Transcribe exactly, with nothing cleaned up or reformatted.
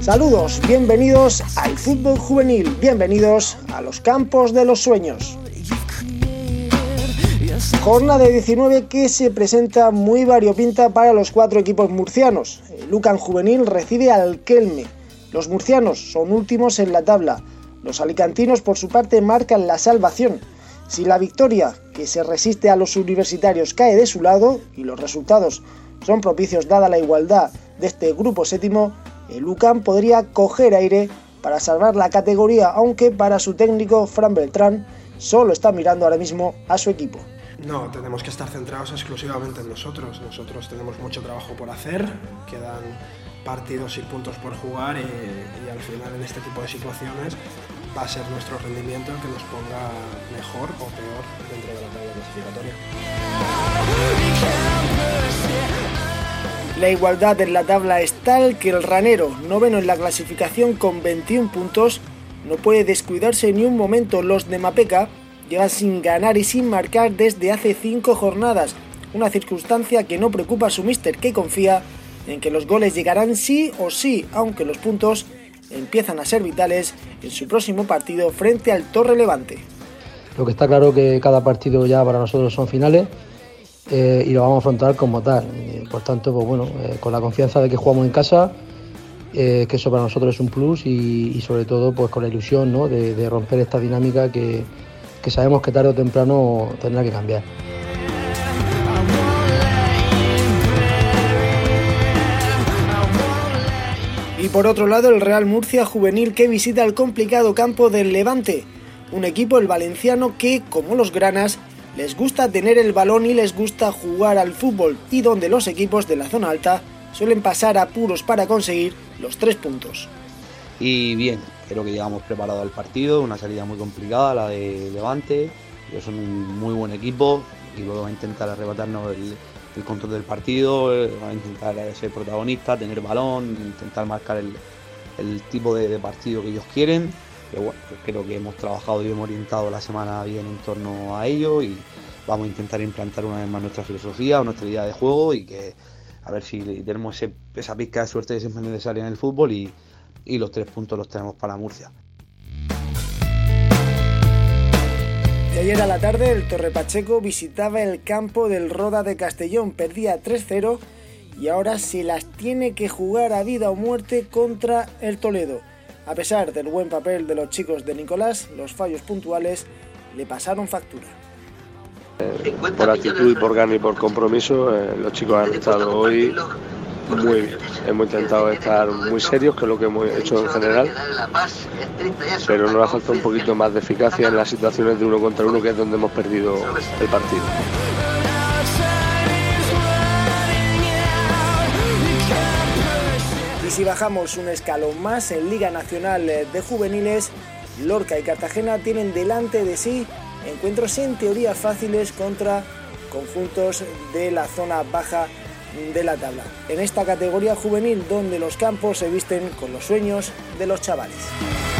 Saludos, bienvenidos al fútbol juvenil, bienvenidos a los campos de los sueños. Jornada diecinueve que se presenta muy variopinta para los cuatro equipos murcianos. El Lucan Juvenil recibe al Kelme. Los murcianos son últimos en la tabla. Los alicantinos por su parte marcan la salvación. Si la victoria, que se resiste a los universitarios, cae de su lado y los resultados son propicios dada la igualdad de este grupo séptimo, el Lucan podría coger aire para salvar la categoría, aunque para su técnico Fran Beltrán solo está mirando ahora mismo a su equipo. No, tenemos que estar centrados exclusivamente en nosotros. Nosotros tenemos mucho trabajo por hacer, quedan partidos y puntos por jugar y, y al final en este tipo de situaciones va a ser nuestro rendimiento el que nos ponga mejor o peor dentro de la tabla clasificatoria. La igualdad en la tabla es tal que el Ranero, noveno en la clasificación con veintiún puntos, no puede descuidarse ni un momento. Los de Mapeca llevan sin ganar y sin marcar desde hace cinco jornadas, una circunstancia que no preocupa a su míster, que confía en que los goles llegarán sí o sí, aunque los puntos empiezan a ser vitales en su próximo partido frente al Torre Levante. Lo que está claro que cada partido ya para nosotros son finales eh, y lo vamos a afrontar como tal. Eh, por tanto, pues bueno, eh, con la confianza de que jugamos en casa, eh, que eso para nosotros es un plus y, y sobre todo pues con la ilusión, ¿no?, de, de romper esta dinámica que, que sabemos que tarde o temprano tendrá que cambiar. Y por otro lado, el Real Murcia Juvenil, que visita el complicado campo del Levante, un equipo, el valenciano, que, como los granas, les gusta tener el balón y les gusta jugar al fútbol, y donde los equipos de la zona alta suelen pasar apuros para conseguir los tres puntos. Y bien, creo que llegamos preparados al partido, una salida muy complicada, la de Levante. Ellos son un muy buen equipo y luego va a intentar arrebatarnos el, el control del partido, va a intentar ser protagonista, tener balón, intentar marcar el, el tipo de, de partido que ellos quieren. Pero bueno, pues creo que hemos trabajado y hemos orientado la semana bien en torno a ello y vamos a intentar implantar una vez más nuestra filosofía o nuestra idea de juego y que a ver si tenemos ese, esa pizca de suerte que siempre es necesaria en el fútbol y y los tres puntos los tenemos para Murcia. De ayer a la tarde el Torre Pacheco visitaba el campo del Roda de Castellón, perdía tres cero y ahora se las tiene que jugar a vida o muerte contra el Toledo. A pesar del buen papel de los chicos de Nicolás, los fallos puntuales le pasaron factura. Eh, por actitud y por gana y por compromiso, eh, los chicos han estado hoy muy bien. Hemos intentado estar muy serios, que es lo que hemos hecho en general, pero nos ha faltado un poquito más de eficacia en las situaciones de uno contra uno, que es donde hemos perdido el partido. Y si bajamos un escalón más, en Liga Nacional de Juveniles, Lorca y Cartagena tienen delante de sí encuentros en teoría fáciles contra conjuntos de la zona baja de la tabla. En esta categoría juvenil donde los campos se visten con los sueños de los chavales.